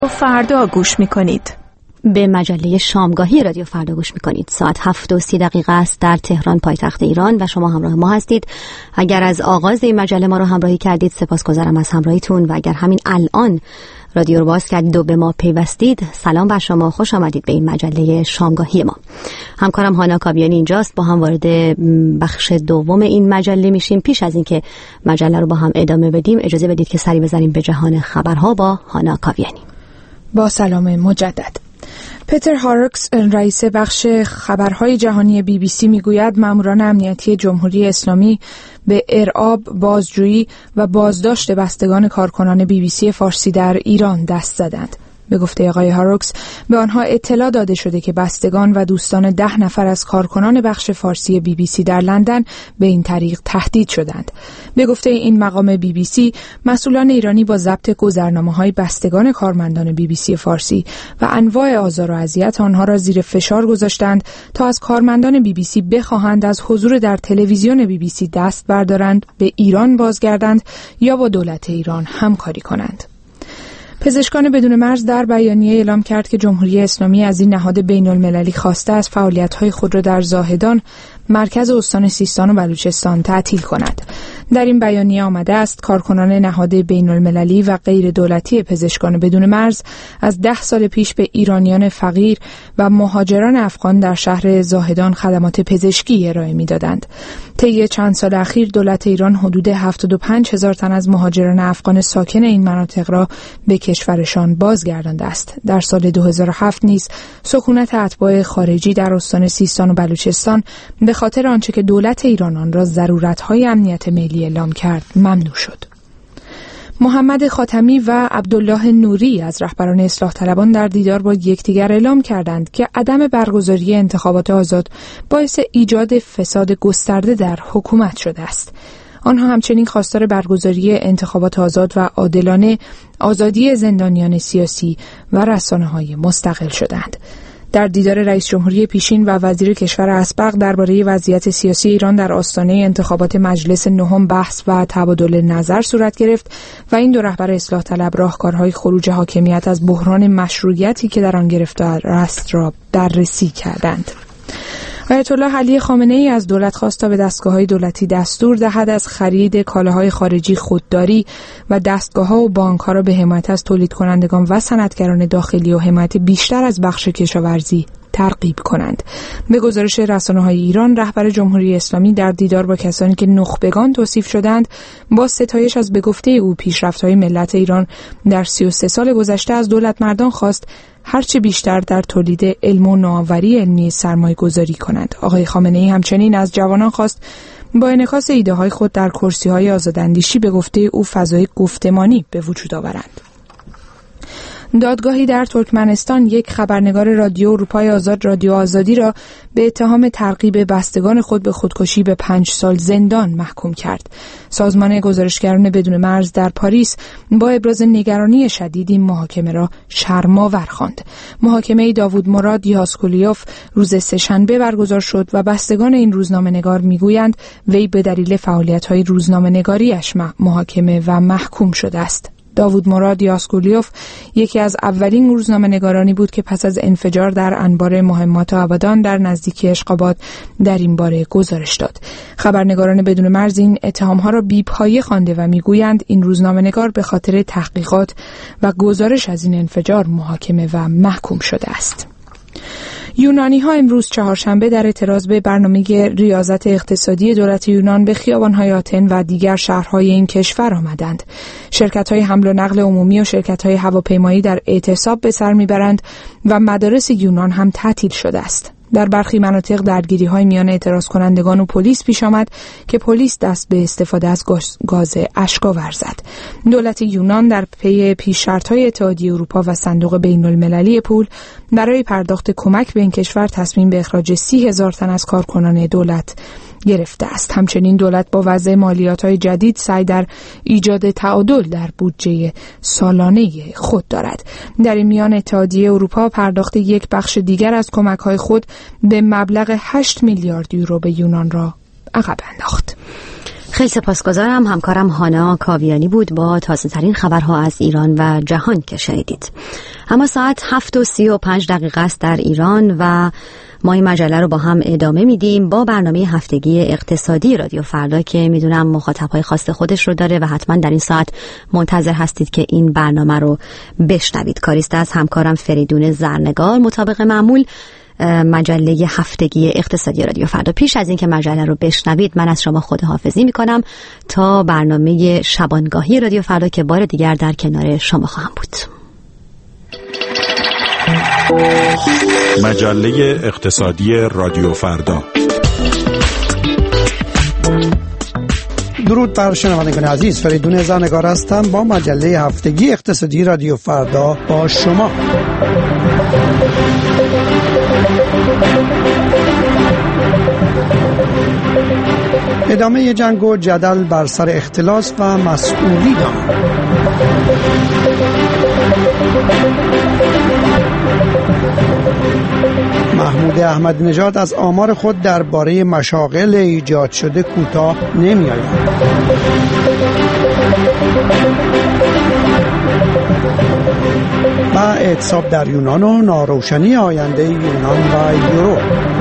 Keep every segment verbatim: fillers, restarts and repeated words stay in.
فردا گوش میکنید. به مجله شامگاهی رادیو فردا گوش میکنید. ساعت هفت و سی دقیقه است در تهران پایتخت ایران و شما همراه ما هستید. اگر از آغاز این مجله ما رو همراهی کردید سپاسگزارم از همراهیتون و اگر همین الان رادیو رو باز کردید و به ما پیوستید سلام بر شما، خوش آمدید به این مجله شامگاهی ما. همکارم هانا کاویانی اینجاست، با هم وارد بخش دوم این مجله میشیم. پیش از اینکه مجله رو با هم ادامه بدیم اجازه بدید که سری بزنیم به جهان خبرها با هانا کاویانی. با سلام مجدد. پیتر هارکس رئیس بخش خبرهای جهانی بی بی سی میگوید ماموران امنیتی جمهوری اسلامی به ارعاب، بازجویی و بازداشت بستگان کارکنان بی بی سی فارسی در ایران دست زدند. به گفته آقای هاروکس به آنها اطلاع داده شده که بستگان و دوستان ده نفر از کارکنان بخش فارسی بی بی سی در لندن به این طریق تهدید شدند. به گفته این مقام بی بی سی مسئولان ایرانی با ضبط گذرنامه‌های بستگان کارمندان بی بی سی فارسی و انواع آزار و اذیت آنها را زیر فشار گذاشتند تا از کارمندان بی بی سی بخواهند از حضور در تلویزیون بی بی سی دست بردارند، به ایران بازگردند یا با دولت ایران همکاری کنند. پزشکان بدون مرز در بیانیه اعلام کرد که جمهوری اسلامی از این نهاد بین المللی خواسته از فعالیت‌های خود را در زاهدان، مرکز استان سیستان و بلوچستان تعطیل کند. در این بیانیه آمده است کارکنان نهاد بین المللی و غیر دولتی پزشکان بدون مرز از ده سال پیش به ایرانیان فقیر و مهاجران افغان در شهر زاهدان خدمات پزشکی ارائه می‌دادند. طی چند سال اخیر دولت ایران حدود هفتاد و پنج هزار تن از مهاجران افغان ساکن این مناطق را به کشورشان بازگردانده است. در سال دو هزار و هفت نیز سکونت اتباع خارجی در استان سیستان و بلوچستان به خاطر آنچه که دولت ایران آن را ضرورت‌های امنیت ملی اعلام کرد ممنوع شد. محمد خاتمی و عبدالله نوری از رهبران اصلاح طلبان در دیدار با یکدیگر اعلام کردند که عدم برگزاری انتخابات آزاد باعث ایجاد فساد گسترده در حکومت شده است. آنها همچنین خواستار برگزاری انتخابات آزاد و عادلانه، آزادی زندانیان سیاسی و رسانه‌های مستقل شدند. در دیدار رئیس جمهوری پیشین و وزیر کشور اسبق درباره وضعیت سیاسی ایران در آستانه انتخابات مجلس نهم بحث و تبادل نظر صورت گرفت و این دو رهبر اصلاح طلب راهکارهای خروج حاکمیت از بحران مشروعیتی که در آن گرفتار است را بررسی کردند. آیت الله علی خامنه‌ای از دولت خواست تا به دستگاه‌های دولتی دستور دهد از خرید کالاهای خارجی خودداری و دستگاه‌ها و بانک‌ها را به حمایت از تولید کنندگان و صنعتگران داخلی و حمایت بیشتر از بخش کشاورزی ترغیب کنند. به گزارش رسانه‌های ایران، رهبر جمهوری اسلامی در دیدار با کسانی که نخبگان توصیف شدند با ستایش از به گفته او پیشرفت‌های ملت ایران در سی و سه سال گذشته از دولت مردان خواست هرچه بیشتر در تولید علم و نوآوری علمی سرمایه گذاری کنند. آقای خامنه‌ای همچنین از جوانان خواست با انعکاس ایده های خود در کرسی‌های آزاداندیشی به گفته او فضای گفتمانی به وجود آورند. دادگاهی در ترکمنستان یک خبرنگار رادیو اروپای آزاد رادیو آزادی را به اتهام ترغیب بستگان خود به خودکشی به پنج سال زندان محکوم کرد. سازمان گزارشگران بدون مرز در پاریس با ابراز نگرانی شدید این محاکمه را شرم‌آور خواند. محاکمه داوود مراد یاسکولیوف روز سه‌شنبه برگزار شد و بستگان این روزنامه‌نگار میگویند وی به دلیل فعالیت‌های روزنامه‌نگاری‌اش محاکمه و محکوم شده است. داوود مراد یاسکولیوف یکی از اولین روزنامه‌نگارانی بود که پس از انفجار در انبار مهمات آبادان در نزدیکی اشقاباد در این باره گزارش داد. خبرنگاران بدون مرز این اتهام‌ها را بی‌پایه خوانده و می‌گویند این روزنامه‌نگار به خاطر تحقیقات و گزارش از این انفجار محاکمه و محکوم شده است. یونانی‌ها امروز چهارشنبه در اعتراض به برنامه ریاضت اقتصادی دولت یونان به خیابان‌های آتن و دیگر شهرهای این کشور آمدند. شرکت‌های حمل و نقل عمومی و شرکت‌های هواپیمایی در اعتصاب به سر می‌برند و مدارس یونان هم تعطیل شده است. در برخی مناطق درگیری‌های میان اعتراض کنندگان و پلیس پیش آمد که پلیس دست به استفاده از گاز اشک‌آور زد. دولت یونان در پی پیش‌شرط‌های اتحادیه اروپا و صندوق بین‌المللی پول برای پرداخت کمک به این کشور تصمیم به اخراج سی هزار تن از کارکنان دولت گرفته است. همچنین دولت با وضع مالیات‌های جدید سعی در ایجاد تعادل در بودجه سالانه خود دارد. در این میان اتحادیه اروپا پرداخت یک بخش دیگر از کمک‌های خود به مبلغ هشت میلیارد یورو به یونان را عقب انداخت. خیلی سپاسگزارم. همکارم هانا کاویانی بود با تازه ترین خبرها از ایران و جهان که شنیدید. اما ساعت هفت و سی و پنج دقیقه است در ایران و ما این مجله رو با هم ادامه میدیم با برنامه هفتگی اقتصادی رادیو فردا که میدونم مخاطبهای خاص خودش رو داره و حتما در این ساعت منتظر هستید که این برنامه رو بشنوید. کاریست از همکارم فریدون زرنگار. مطابق معمول مجله هفتگی اقتصادی رادیو فردا. پیش از اینکه مجله رو بشنوید من از شما خداحافظی میکنم تا برنامه شبانگاهی رادیو فردا که بار دیگر در کنار شما خواهم بود. مجله اقتصادی رادیو فردا. درود بر شنوندگان عزیز، فریدون زرنگار هستم با مجله هفتگی اقتصادی رادیو فردا با شما. ادامه جنگ و جدل بر سر اختلاس و مسئولی دام. محمود احمدی نژاد از آمار خود درباره مشاغل ایجاد شده کوتاه نمی‌آید. و اعتصاب در یونان و ناروشنی آینده یونان و یورو.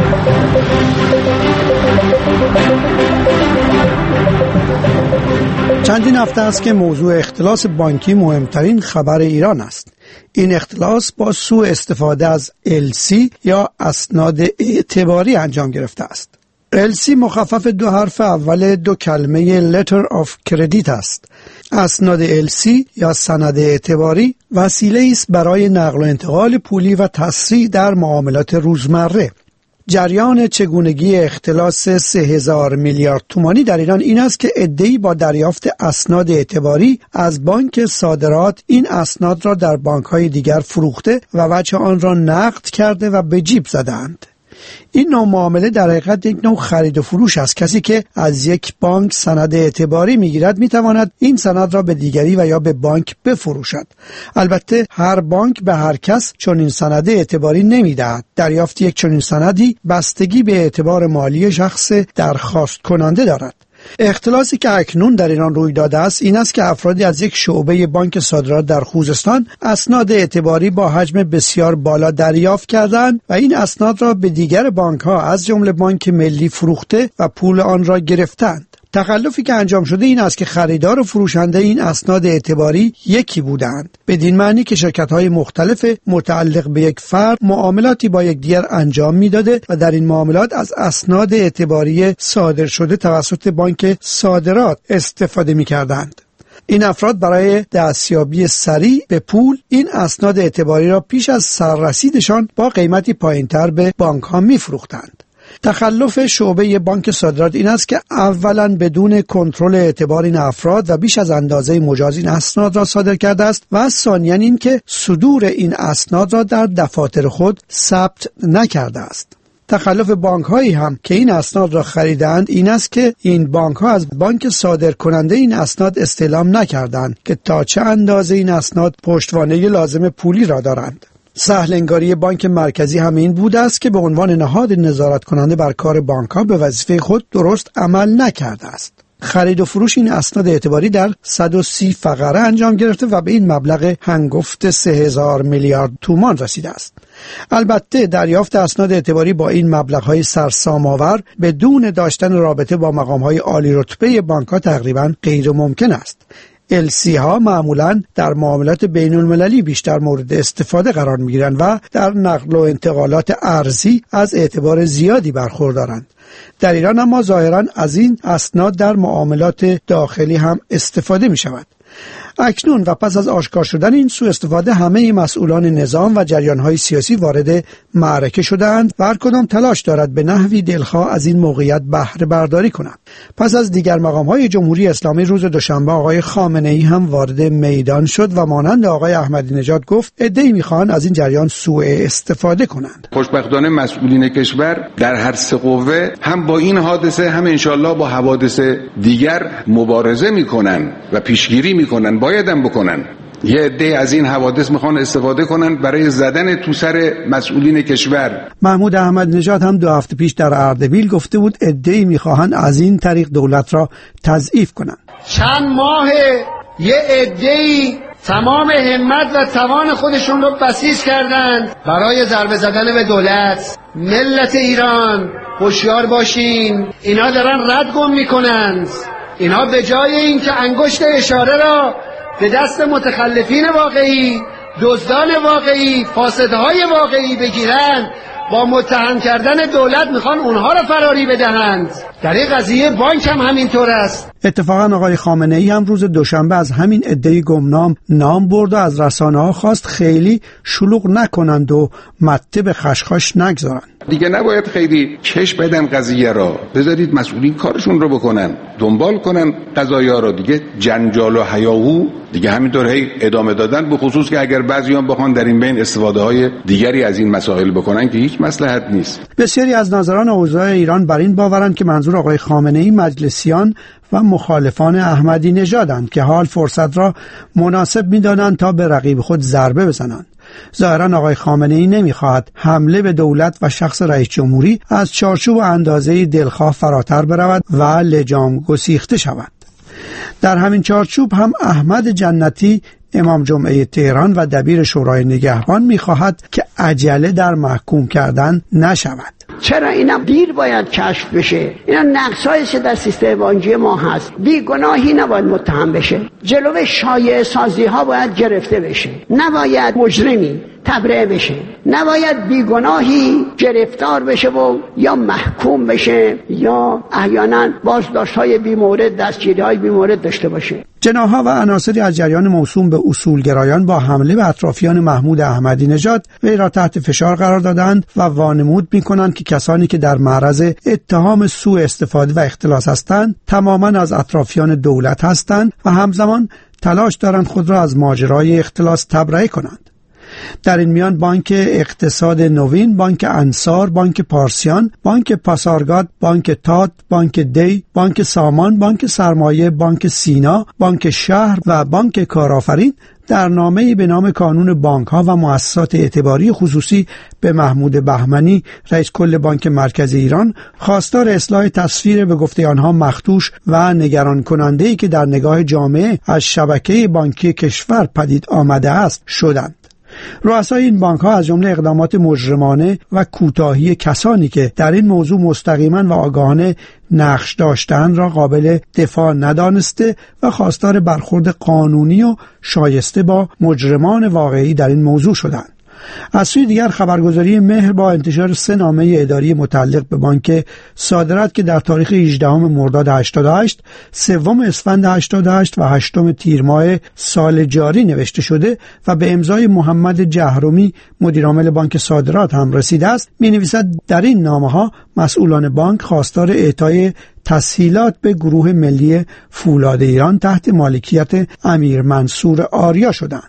چندین هفته است که موضوع اختلاس بانکی مهمترین خبر ایران است. این اختلاس با سوء استفاده از ال سی یا اسناد اعتباری انجام گرفته است. ال سی مخفف دو حرف اول دو کلمه Letter of Credit است. اسناد ال سی یا سند اعتباری وسیله است برای نقل و انتقال پولی و تسریع در معاملات روزمره. جریان چگونگی اختلاس سه هزار میلیارد تومانی در ایران این است که عده‌ای با دریافت اسناد اعتباری از بانک صادرات این اسناد را در بانک‌های دیگر فروخته و وجه آن را نقد کرده و به جیب زدند. این نوع معامله در حقیقت یک نوع خرید و فروش است. کسی که از یک بانک سند اعتباری میگیرد میتواند این سند را به دیگری و یا به بانک بفروشد. البته هر بانک به هر کس چنین سند اعتباری نمیدهد. دریافت یک چنین سندی بستگی به اعتبار مالی شخص درخواست کننده دارد. اختلاسی که اکنون در ایران روی داده است این است که افرادی از یک شعبه بانک صادرات در خوزستان اسناد اعتباری با حجم بسیار بالا دریافت کردند و این اسناد را به دیگر بانک‌ها از جمله بانک ملی فروخته و پول آن را گرفتند. تخلفی که انجام شده این است که خریدار و فروشنده این اسناد اعتباری یکی بودند، بدین معنی که شرکت‌های مختلف متعلق به یک فرد معاملاتی با یکدیگر انجام می‌داده و در این معاملات از اسناد اعتباری صادر شده توسط بانک صادرات استفاده می‌کردند. این افراد برای دستیابی سریع به پول این اسناد اعتباری را پیش از سررسیدشان با قیمتی پایین‌تر به بانک‌ها می‌فروختند. تخلف شعبه بانک صادرات این است که اولا بدون کنترل اعتبار این افراد و بیش از اندازه مجاز این اسناد را صادر کرده است و ثانیاً این که صدور این اسناد را در دفاتر خود ثبت نکرده است. تخلف بانک هایی هم که این اسناد را خریدند این است که این بانک ها از بانک صادر کننده این اسناد استعلام نکردند که تا چه اندازه این اسناد پشتوانه لازم پولی را دارند. سهل انگاری بانک مرکزی همین بوده است که به عنوان نهاد نظارت کننده بر کار بانک ها به وظیفه خود درست عمل نکرده است. خرید و فروش این اسناد اعتباری در صد و سی فقره انجام گرفته و به این مبلغ هنگفت سه هزار میلیارد تومان رسیده است. البته دریافت اسناد اعتباری با این مبلغ‌های سرسام‌آور بدون داشتن رابطه با مقام‌های عالی رتبه بانک‌ها تقریباً غیر ممکن است. ال سی ها معمولاً در معاملات بین المللی بیشتر مورد استفاده قرار می‌گیرند و در نقل و انتقالات ارزی از اعتبار زیادی برخوردارند. در ایران اما ظاهراً از این اسناد در معاملات داخلی هم استفاده می‌شود. اکنون و پس از آشکار شدن این سوء استفاده همه مسئولان نظام و جریان‌های سیاسی وارد معرکه شدند و هر کدام تلاش دارد به نحوی دلخواه از این موقعیت بهره برداری کند. پس از دیگر مقام‌های جمهوری اسلامی روز دوشنبه آقای خامنه‌ای هم وارد میدان شد و مانند آقای احمدی نژاد گفت عده‌ای می‌خواهند از این جریان سوء استفاده کنند. خوشبختانه مسئولین کشور در هر سه قوه هم با این حادثه هم انشالله با حوادث دیگر مبارزه می‌کنند و پیشگیری می‌کنند، باید هم بکنن. یه عده از این حوادث میخوان استفاده کنن برای زدن تو سر مسئولین کشور. محمود احمدی نژاد هم دو هفته پیش در اردبیل گفته بود عده‌ای میخواهند از این طریق دولت را تضعیف کنند. چند ماه یه عده‌ای تمام همت و توان خودشون رو بسیج کردند برای ضربه زدن به دولت. ملت ایران هوشیار باشین، اینا دارن رد گم میکنند. اینا به جای اینکه انگشت اشاره را به دست متخلفین واقعی، دزدان واقعی، فاسدهای واقعی بگیرند، با متهم کردن دولت میخوان اونها را فراری بدهند. در این قضیه بانک هم همینطور است. اتفاقا آقای خامنه‌ای هم روز دوشنبه از همین عده گمنام نام برد و از رسانه‌ها خواست خیلی شلوغ نکنند و مته به خشخاش نگذارند. دیگه نباید خیلی کش بدن قضیه را، بذارید مسئولین کارشون رو بکنن، دنبال کنن قضایا را. دیگه جنجال و هیاهو دیگه همینطور هی ادامه دادن، به خصوص که اگر بعضیان بخوان در این بین استفاده های دیگری از این مسائل بکنن که هیچ مصلحت نیست. بسیاری از ناظران اوضاع ایران بر این باورند که منظور آقای خامنه‌ای مجلسیان و مخالفان احمدی نژادند که حال فرصت را مناسب می‌دانند تا به رقیب خود ضربه بزنند. ظاهرا آقای خامنه‌ای نمی‌خواهد حمله به دولت و شخص رئیس جمهوری از چارچوب و اندازه دلخواه فراتر برود و لجام گسیخته شود. در همین چارچوب هم احمد جنتی امام جمعه تهران و دبیر شورای نگهبان می‌خواهد که عجله در محکوم کردن نشود. چرا اینا دیر باید کشف بشه؟ اینا نقصایی که در سیستم بانکی ما هست. بیگناهی نباید متهم بشه. جلوی شایعه سازی ها باید گرفته بشه. نباید مجرمی تبرئه بشه. نباید بیگناهی گرفتار بشه و یا محکوم بشه یا احیانا بازداشت‌های بیمورد، دستگیری‌های بیمورد داشته باشه. جناح‌ها و عناصری از جریان موسوم به اصولگرایان با حمله به اطرافیان محمود احمدی نژاد وی را تحت فشار قرار دادند و وانمود می‌کنند که کسانی که در معرض اتهام سوء استفاده و اختلاس هستند تماماً از اطرافیان دولت هستند و همزمان تلاش دارند خود را از ماجرای اختلاس تبرئه کنند. در این میان بانک اقتصاد نوین، بانک انصار، بانک پارسیان، بانک پاسارگاد، بانک تات، بانک دی، بانک سامان، بانک سرمایه، بانک سینا، بانک شهر و بانک کارآفرین در نامه‌ای به نام کانون بانک‌ها و مؤسسات اعتباری خصوصی به محمود بهمنی رئیس کل بانک مرکزی ایران خواستار اصلاح تصویر به گفته آنها مخدوش و نگران کننده‌ای که در نگاه جامعه از شبکه بانکی کشور پدید آمده است شدند. رؤسای این بانک ها از جمله اقدامات مجرمانه و کوتاهی کسانی که در این موضوع مستقیما و آگاهانه نقش داشتند را قابل دفاع ندانسته و خواستار برخورد قانونی و شایسته با مجرمان واقعی در این موضوع شدند. از سوی دیگر خبرگزاری مهر با انتشار سه نامه اداری متعلق به بانک صادرات که در تاریخ هجدهم مرداد هشتاد و هشت، سوم اسفند هشتاد و هشت و هشتم تیر ماه سال جاری نوشته شده و به امضای محمد جهرمی مدیرعامل بانک صادرات هم رسیده است، می‌نویسد در این نامه‌ها مسئولان بانک خواستار اعطای تسهیلات به گروه ملی فولاد ایران تحت مالکیت امیر منصور آریا شدند.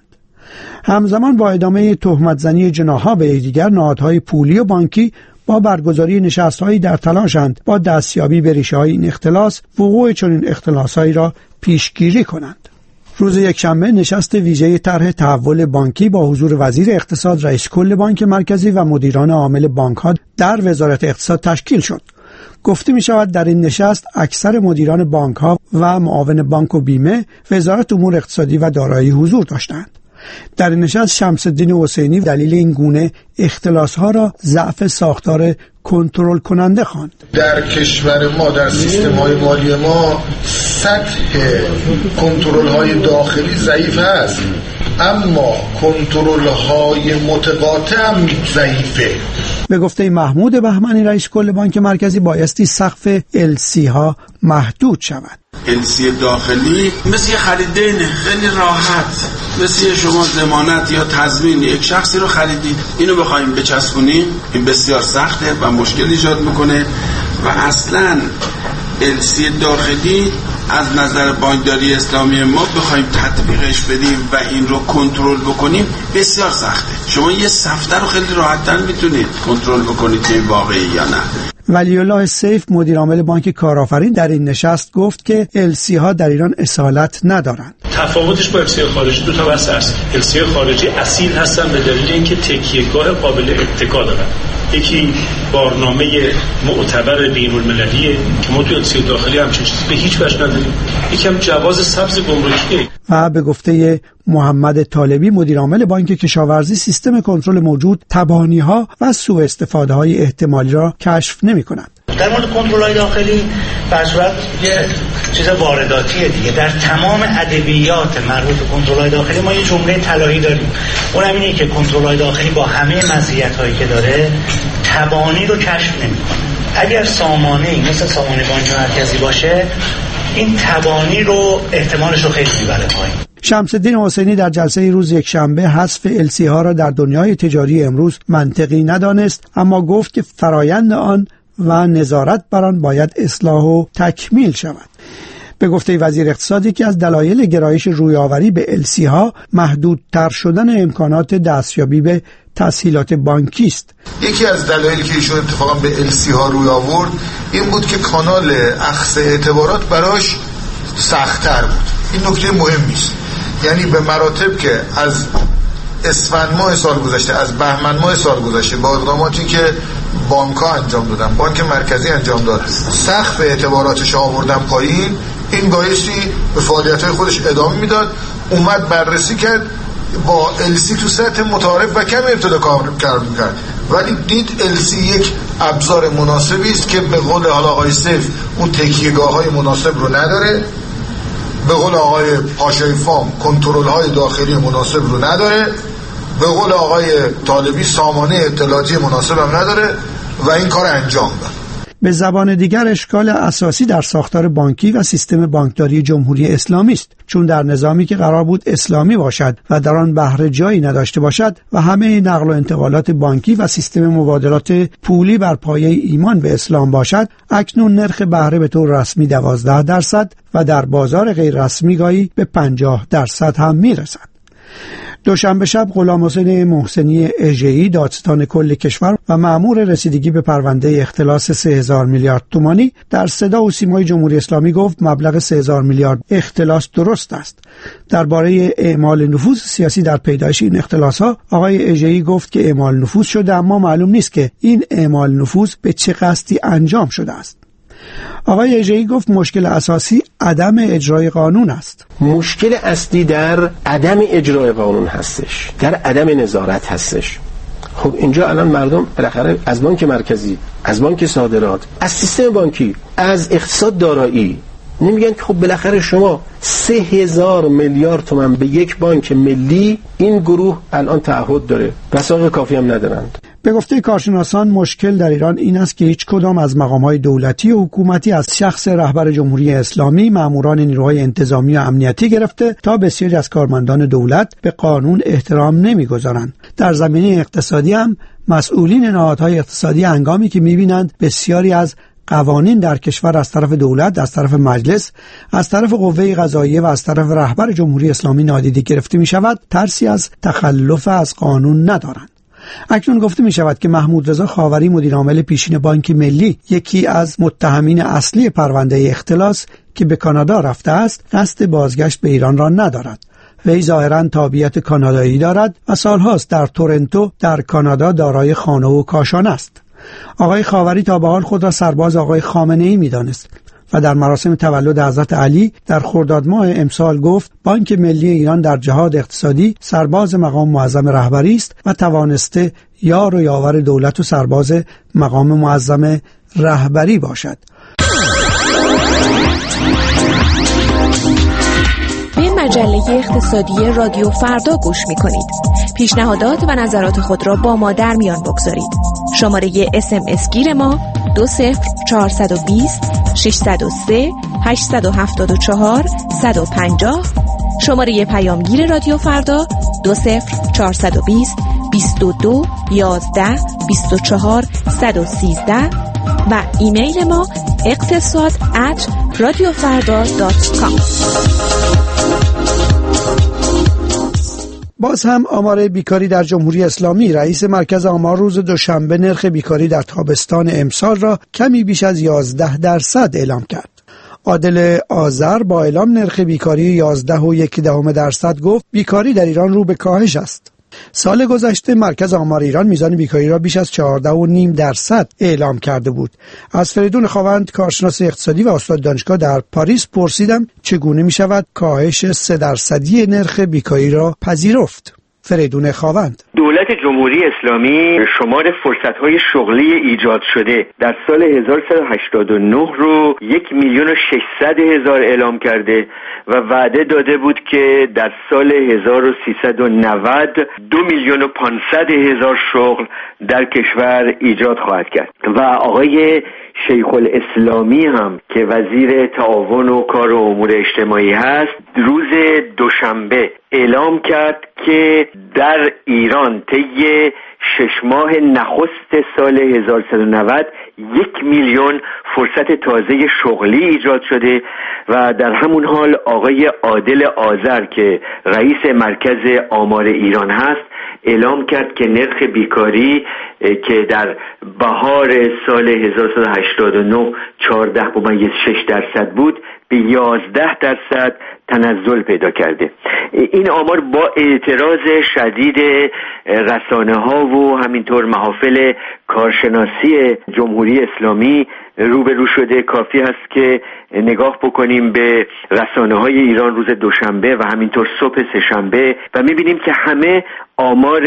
همزمان با ادامه تهمت زنی جناح‌ها به یکدیگر، نهادهای پولی و بانکی با برگزاری نشست‌هایی در تلاشند با دستیابی به ریشه‌های این اختلاس وقوع چنین اختلاس‌هایی را پیشگیری کنند. روز یکشنبه نشست ویژه طرح تحول بانکی با حضور وزیر اقتصاد، رئیس کل بانک مرکزی و مدیران عامل بانک‌ها در وزارت اقتصاد تشکیل شد. گفته می شود در این نشست اکثر مدیران بانک‌ها و معاون بانک و بیمه، وزارت امور اقتصادی و دارایی حضور داشتند. در این نشست شمس الدین حسینی دلیل این گونه اختلاس‌ها را ضعف ساختار کنترل کننده خواند. در کشور ما، در سیستم‌های مالی ما، سطح کنترل‌های داخلی ضعیف است، اما کنترل‌های متقاطع هم ضعیفه. به گفته محمود بهمنی رئیس کل بانک مرکزی بایستی سقف ال سی ها محدود شود. ال سی داخلی مثل خریدینه، خیلی راحت، مثل شما ضمانت یا تضمین یک شخصی رو خریدید، اینو بخوایم بچسبونیم این بسیار سخته و مشکل ایجاد میکنه و اصلا ال سی داخلی از نظر بانکداری اسلامی ما بخوایم تطبیقش بدیم و این رو کنترل بکنیم بسیار سخته. شما یه صفحه رو خیلی راحت‌تر میتونید کنترل بکنید که این واقعی یا نه. ولی الله سیف مدیر عامل بانک کارآفرین در این نشست گفت که ال سی ها در ایران اصالت ندارند. تفاوتش با ال سی خارجی دو تا بحث است. ال سی خارجی اصیل هستن به دلیل اینکه تکیهگاه قابل اتکا دارن. یکی بارنامه معتبر بین المللیه که ما تو ال سی داخلی همچین چیزی به هیچ وجه نداریم. یکم جواز سبز گمرکیه. و به گفته محمد طالبی مدیر عامل بانک کشاورزی سیستم کنترل موجود تبانی‌ها و سوء استفاده‌های احتمالی را کشف نمی‌کند. در مورد کنترل‌های داخلی به صورت یه چیز وارداتیه دیگه. در تمام ادبیات مربوط به کنترل‌های داخلی ما یه جمله طلایی داریم. اونم اینه که کنترل‌های داخلی با همه مزیت‌هایی که داره تبانی رو کشف نمی‌کنه. اگر سامانه‌ای مثل سامانه بانک مرکزی باشه این تبانی رو احتمالش رو خیلی میبره پایین. شمس الدین حسینی در جلسه روز یکشنبه حذف ال سی ها را در دنیای تجاری امروز منطقی ندانست، اما گفت که فرایند آن و نظارت بر آن باید اصلاح و تکمیل شود. به گفته وزیر اقتصادی که از دلایل گرایش رویاوری به ال سی ها محدودتر شدن امکانات دستیابی به تسهیلات بانکی است. یکی از دلایلی که ایشون اتفاقا به ال سی ها روی آورد این بود که کانال اخذ اعتبارات براش سخت‌تر بود. این نکته مهمی است. یعنی به مراتب که از اسفند ماه سال گذشته، از بهمن ماه سال گذشته با اقداماتی که بانک‌ها انجام دادن، بانک مرکزی انجام داد، سقف اعتباراتش آوردن پایین، این بایستی به فعالیت‌های خودش ادامه میداد. اومد بررسی کرد، با ال سی تو سطح متعارف و کم ابتدا کار می‌کرد، ولی دید ال سی یک ابزار مناسبی است که به قول حالا آقای سیف اون تکیه‌گاه‌های مناسب رو نداره، به قول آقای پاشای فام کنترل‌های داخلی مناسب رو نداره، به قول آقای طالبی سامانه اطلاعاتی مناسب هم نداره و این کار انجام داد. به زبان دیگر اشکال اساسی در ساختار بانکی و سیستم بانکداری جمهوری اسلامی است، چون در نظامی که قرار بود اسلامی باشد و در آن بهره جایی نداشته باشد و همه نقل و انتقالات بانکی و سیستم مبادلات پولی بر پایه ایمان به اسلام باشد، اکنون نرخ بهره به طور رسمی دوازده درصد و در بازار غیر رسمی گاهی به پنجاه درصد هم میرسد. دوشنبه شب غلام حسین محسنی اژه‌ای دادستان کل کشور و مأمور رسیدگی به پرونده اختلاس سه هزار میلیارد تومانی در صدا و سیمای جمهوری اسلامی گفت مبلغ سه هزار میلیارد اختلاس درست است. درباره اعمال نفوذ سیاسی در پیدایش این اختلاس‌ها آقای اژه‌ای گفت که اعمال نفوذ شده، اما معلوم نیست که این اعمال نفوذ به چه قصدی انجام شده است. آقای اژه‌ای گفت مشکل اساسی عدم اجرای قانون است. مشکل اصلی در عدم اجرای قانون هستش، در عدم نظارت هستش. خب اینجا الان مردم بالاخره از بانک مرکزی، از بانک صادرات، از سیستم بانکی، از اقتصاد دارایی نمیگن که خب بالاخره شما سه هزار میلیارد تومان به یک بانک ملی، این گروه الان تعهد داره، وثایق کافی هم ندارند. به گفته کارشناسان مشکل در ایران این است که هیچ کدام از مقام‌های دولتی و حکومتی از شخص رهبر جمهوری اسلامی، ماموران نیروهای انتظامی و امنیتی گرفته تا بسیاری از کارمندان دولت به قانون احترام نمی‌گذارند. در زمینه اقتصادی هم مسئولین نهادهای اقتصادی هنگامی که می‌بینند بسیاری از قوانین در کشور از طرف دولت، از طرف مجلس، از طرف قوه قضاییه و از طرف رهبر جمهوری اسلامی نادیده گرفته می‌شود، ترسی از تخلف از قانون ندارند. اکنون گفته می شود که محمود رضا خاوری مدیر عامل پیشین بانک ملی، یکی از متهمین اصلی پرونده اختلاس که به کانادا رفته است، قصد بازگشت به ایران را ندارد. وی ظاهراً تابعیت کانادایی دارد و سالهاست در تورنتو در کانادا دارای خانه و کاشانه است. آقای خاوری تا به حال خود را سرباز آقای خامنه‌ای می‌دانست و در مراسم تولد حضرت علی در خرداد ماه امسال گفت بانک ملی ایران در جهاد اقتصادی سرباز مقام معظم رهبری است و توانسته یار و یاور دولت و سرباز مقام معظم رهبری باشد. به مجله اقتصادی رادیو فردا گوش می‌کنید. پیشنهادات و نظرات خود را با ما در میان بگذارید. شماره اس ام اس گیر ما دو صفر چهارصد و بیست ششصد و سه هشتصد و هفتاد و چهار صد و پنجاه، شماره پیامگیر رادیو فردا دو صفر چهارصد و بیست بیست و دو یازده بیست و چهار صد و سیزده و ایمیل ما اقتصاد ات رادیو فردا دات کام. باز هم آمار بیکاری در جمهوری اسلامی، رئیس مرکز آمار روز دوشنبه نرخ بیکاری در تابستان امسال را کمی بیش از یازده درصد اعلام کرد. عادل آذر با اعلام نرخ بیکاری یازده و یک دهم درصد گفت بیکاری در ایران رو به کاهش است. سال گذشته مرکز آمار ایران میزان بیکاری را بیش از چهارده و نیم درصد اعلام کرده بود. از فریدون خاوند، کارشناس اقتصادی و استاد دانشگاه در پاریس، پرسیدم چگونه می شود کاهش سه درصدی نرخ بیکاری را پذیرفت. فریدون خاوند: دولت جمهوری اسلامی شمار فرصت‌های شغلی ایجاد شده در سال هزار و سیصد و هشتاد و نه رو یک میلیون و ششصد هزار اعلام کرده و وعده داده بود که در سال هزار و سیصد و نود دو میلیون و پانصد هزار شغل در کشور ایجاد خواهد کرد. و آقای شیخ الاسلامی هم که وزیر تعاون و کار و امور اجتماعی هست، روز دوشنبه اعلام کرد که در ایران طی شش ماه نخست سال هزار و سیصد و نود یک میلیون فرصت تازه شغلی ایجاد شده و در همون حال آقای عادل آذر که رئیس مرکز آمار ایران هست اعلام کرد که نرخ بیکاری که در بهار سال هزار و سیصد و هشتاد و نه چهارده ممیز شش درصد بود به یازده درصد تنزل پیدا کرده. این آمار با اعتراض شدید رسانه ها و همینطور محافل کارشناسی جمهوری اسلامی روبرو شده. کافی هست که نگاه بکنیم به رسانه های ایران روز دوشنبه و همینطور صبح سه‌شنبه و میبینیم که همه آمار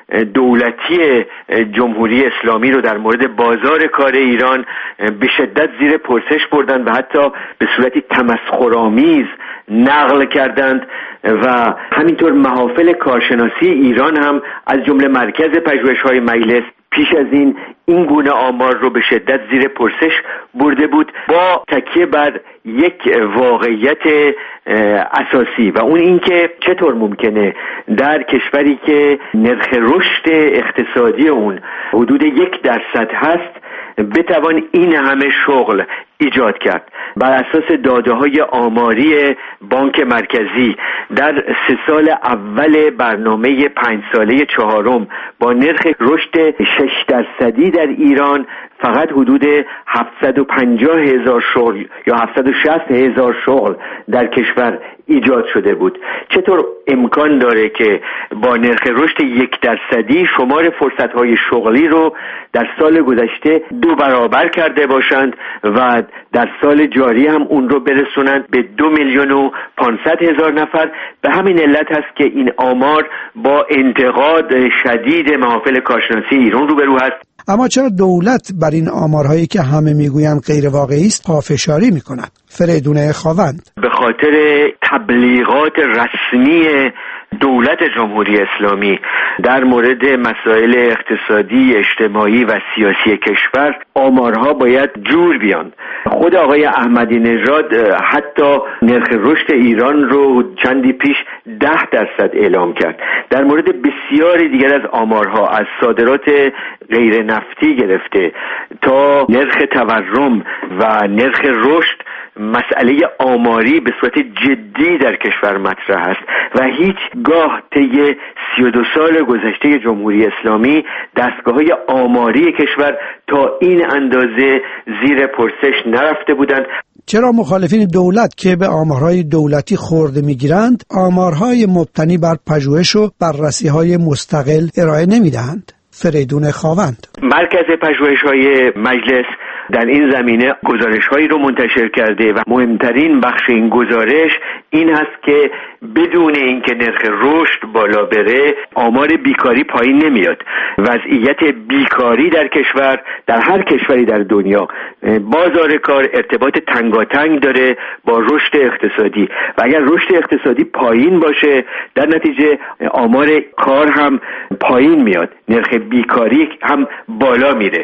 دولتی جمهوری اسلامی رو در مورد بازار کار ایران به شدت زیر پرسش بردن و حتی به صورتی تمسخرآمیز نقل کردند و همینطور محافل کارشناسی ایران هم از جمله مرکز پژوهش‌های مجلس پیش از این این گونه آمار رو به شدت زیر پرسش برده بود با تکیه بر یک واقعیت اساسی و اون این که چطور ممکنه در کشوری که نرخ رشد اقتصادی اون حدود یک درصد هست بتوان این همه شغل ایجاد کرد. بر اساس داده‌های آماری بانک مرکزی در سه سال اول برنامه پنج ساله چهارم با نرخ رشد شش درصدی در ایران فقط حدود هفتصد و پنجاه هزار شغل یا هفتصد و شصت هزار شغل در کشور ایجاد شده بود. چطور امکان داره که با نرخ رشد یک درصدی شمار فرصت‌های شغلی رو در سال گذشته دو برابر کرده باشند و در سال جاری هم اون رو برسونند به دو میلیون و پانصد هزار نفر؟ به همین علت هست که این آمار با انتقاد شدید محافل کارشناسی ایران روبرو هست. اما چرا دولت بر این آمارهایی که همه میگویند غیر واقعی است پافشاری میکند؟ فریدون خاوند: به خاطر تبلیغات رسمی دولت جمهوری اسلامی در مورد مسائل اقتصادی، اجتماعی و سیاسی کشور آمارها باید جور بیان. خود آقای احمدی نژاد حتی نرخ رشد ایران رو چندی پیش ده درصد اعلام کرد. در مورد بسیاری دیگر از آمارها از صادرات غیر نفتی گرفته تا نرخ تورم و نرخ رشد مسئله آماری به صورت جدی در کشور مطرح است و هیچگاه طی سی و دو سال گذشته جمهوری اسلامی دستگاه‌های آماری کشور تا این اندازه زیر پرسش نرفته بودند. چرا مخالفین دولت که به آمارهای دولتی خورده میگیرند آمارهای مبتنی بر پژوهش و بررسی‌های مستقل ارائه نمیدهند؟ فریدون خاوند: مرکز پژوهش‌های مجلس در این زمینه گزارش‌هایی رو منتشر کرده و مهمترین بخش این گزارش این هست که بدون اینکه نرخ رشد بالا بره آمار بیکاری پایین نمیاد. وضعیت بیکاری در کشور، در هر کشوری در دنیا، بازار کار ارتباط تنگاتنگ داره با رشد اقتصادی و اگر رشد اقتصادی پایین باشه در نتیجه آمار کار هم پایین میاد، نرخ بیکاری هم بالا میره.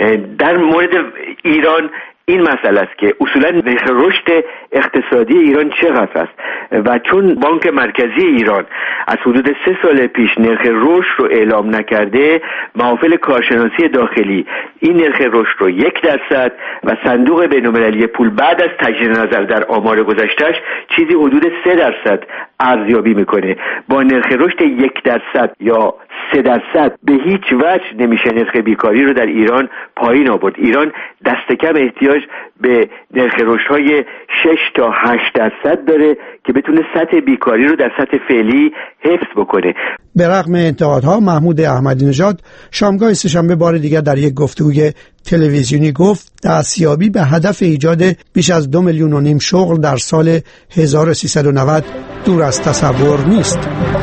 در مورد ایران این مسئله است که اصولا نرخ رشد اقتصادی ایران چقدر است و چون بانک مرکزی ایران از حدود سه سال پیش نرخ رشد رو اعلام نکرده، محافل کارشناسی داخلی این نرخ رشد رو یک درصد و صندوق بین‌المللی پول بعد از تجدید نظر در آمار گذشتهش چیزی حدود سه درصد ارزیابی میکنه. با نرخ رشد یک درصد یا سه درصد به هیچ وجه نمیشه نرخ بیکاری رو در ایران پایین آورد. ایران دست کم احتیاج به نرخ رشدهای شش تا هشت درصد داره که بتونه سطح بیکاری رو در سطح فعلی حفظ بکنه. به رغم انتقادها، محمود احمدی نژاد شامگاه سه‌شنبه بار دیگر در یک گفتگوی تلویزیونی گفت دستیابی به هدف ایجاد بیش از دو میلیون و نیم شغل در سال هزار و سیصد و نود دور از تصور نیست.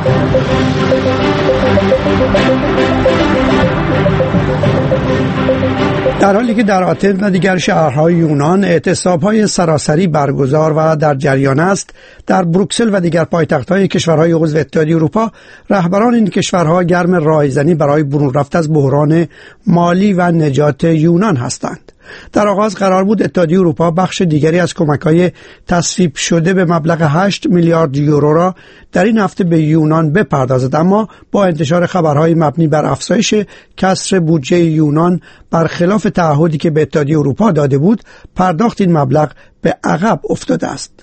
در حالی که در آتن و دیگر شهرهای یونان اعتصاب‌های سراسری برگزار و در جریان است، در بروکسل و دیگر پایتخت‌های کشورهای عضو اتحادیه اروپا رهبران این کشورها گرم راهزنی برای برون رفت از بحران مالی و نجات یونان هستند. در آغاز قرار بود اتحادیه اروپا بخش دیگری از کمک‌های تصویب شده به مبلغ هشت میلیارد یورو را در این هفته به یونان بپردازد، اما با انتشار خبرهای مبنی بر افزایش کسر بودجه یونان برخلاف تعهدی که به اتحادیه اروپا داده بود، پرداخت این مبلغ به عقب افتاده است.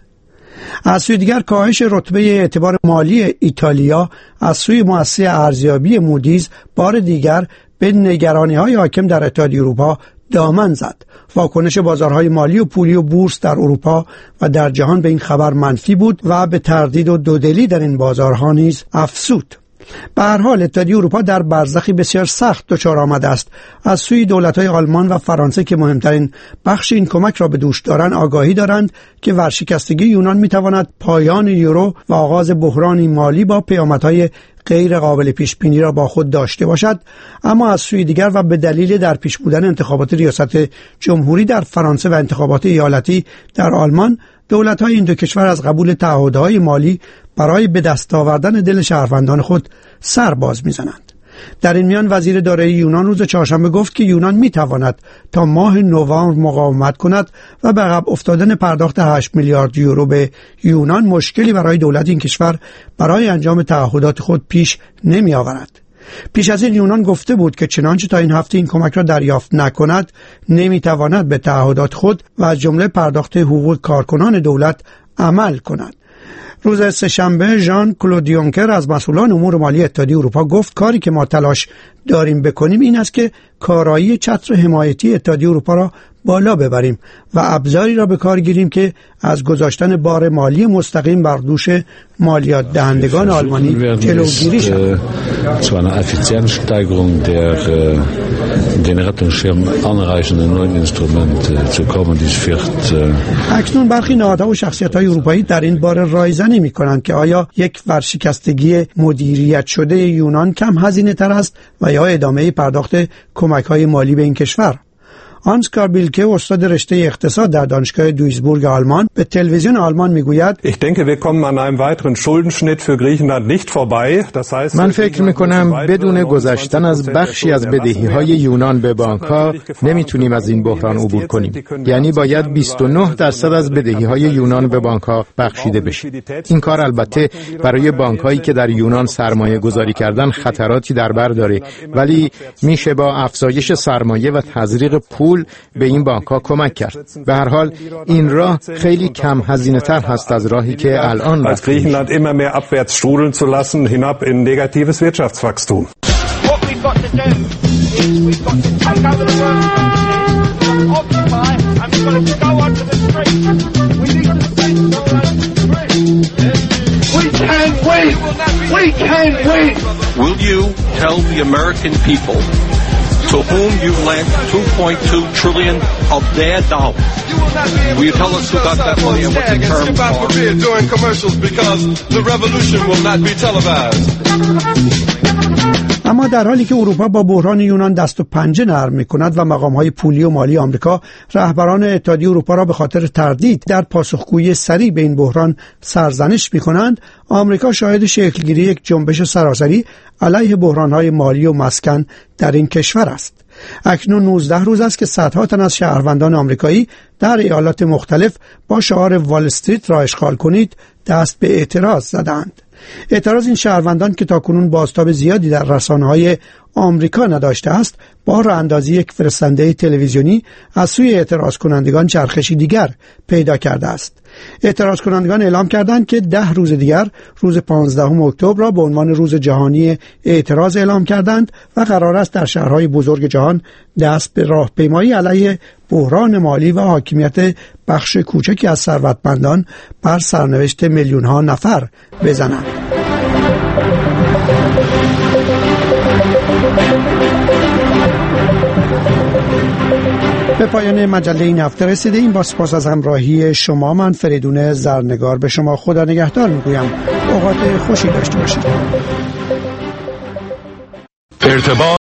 از سوی دیگر کاهش رتبه اعتبار مالی ایتالیا از سوی مؤسسه ارزیابی مودیز بار دیگر به نگرانی‌های حاکم در اتحادیه اروپا دامن زد. واکنش بازارهای مالی و پولی و بورس در اروپا و در جهان به این خبر منفی بود و به تردید و دودلی در این بازارها نیز افزود. به هر حال اتحادیه اروپا در برزخی بسیار سخت دچار آمده است. از سوی دولت‌های آلمان و فرانسه که مهمترین بخش این کمک را به دوش دارند آگاهی دارند که ورشکستگی یونان می‌تواند پایان یورو و آغاز بحرانی مالی با پیامدهای غیر قابل پیش بینی را با خود داشته باشد، اما از سوی دیگر و به دلیل در پیش بودن انتخابات ریاست جمهوری در فرانسه و انتخابات ایالتی در آلمان، دولت‌های این دو کشور از قبول تعهدهای مالی برای به دست آوردن دل شهروندان خود سر باز می‌زنند. در این میان وزیر دارایی یونان روز چهارشنبه گفت که یونان می‌تواند تا ماه نوامبر مقاومت کند و به عقب افتادن پرداخت هشت میلیارد یورو به یونان مشکلی برای دولت این کشور برای انجام تعهدات خود پیش نمی‌آورد. پیش از این یونان گفته بود که چنانچه تا این هفته این کمک را دریافت نکند نمی‌تواند به تعهدات خود و از جمله پرداخت حقوق کارکنان دولت عمل کند. روز سه‌شنبه ژان کلود یونکر از مسئولان امور مالی اتحادیه اروپا گفت کاری که ما تلاش داریم بکنیم این است که کارایی چتر حمایتی اتحادیه اروپا را بالا ببریم و ابزاری را به کار گیریم که از گذاشتن بار مالی مستقیم بر دوش مالیات دهندگان آلمانی جلوگیری شود. zu einer Effizienzsteigerung der den Rettungsschirm anreichenden neuen Instrumente zu kommen. Dies wird اکنون برخی نهادها و شخصیت‌های اروپایی در این باره رایزنی می‌کنند که آیا یک ورشکستگی مدیریت شده یونان کم هزینه‌تر است و یا ادامه پرداخت کمک‌های مالی به این کشور. آنسکار بیلکه استاد رشته اقتصاد در دانشگاه دویسبورگ آلمان به تلویزیون آلمان میگوید Ich denke wir kommen an einem weiteren Schuldenschnitt für Griechenland nicht vorbei. Das heißt من فکر میکنم بدون گذشتن از بخشی از بدهی‌های یونان به بانک‌ها نمیتونیم از این بحران عبور کنیم. یعنی باید بیست و نه درصد از بدهی‌های یونان به بانک‌ها بخشیده بشه. این کار البته برای بانک‌هایی که در یونان سرمایه گذاری کردن خطراتی در بر داره، ولی میشه با افزایش سرمایه و تزریق پول به این بانک‌ها کمک کرد. به هر حال این راه خیلی کم هزینه‌تر هست از راهی که الان als Griechenland immer mehr abwärts strudeln zu lassen hinab in negatives Wirtschaftswachstum. We can't wait. We can't wait. Will you tell the American people to whom you lent two point two trillion of their dollars? Will you tell us who got that money and what the terms are? During commercials because the revolution will not be televised. اما در حالی که اروپا با بحران یونان دست و پنجه نرم می‌کند و مقام‌های پولی و مالی آمریکا رهبران اتحادیه اروپا را به خاطر تردید در پاسخگویی سریع به این بحران سرزنش می‌کنند، آمریکا شاهد شکلگیری یک جنبش سراسری علیه بحران‌های مالی و مسکن در این کشور است. اکنون نوزده روز است که صدها تن از شهروندان آمریکایی در ایالات مختلف با شعار وال استریت را اشغال کنید دست به اعتراض زدند. اعتراض این شهروندان که تاکنون بازتاب زیادی در رسانه‌های آمریکا نداشته است، با راه اندازی یک فرستنده تلویزیونی از سوی اعتراض کنندگان چرخشی دیگر پیدا کرده است. اعتراض کنندگان اعلام کردند که ده روز دیگر روز پانزدهم اکتبر را به عنوان روز جهانی اعتراض اعلام کردند و قرار است در شهرهای بزرگ جهان دست به راهپیمایی علیه بحران مالی و حاکمیت بخش کوچکی از ثروتمندان بر سرنوشت میلیون‌ها نفر بزنند. به پایان مجله این هفته رسیدیم. با سپاس از همراهی شما، من فریدون زرنگار به شما خدا نگهدار میگویم. اوقات خوشی داشته باشید. ارتباط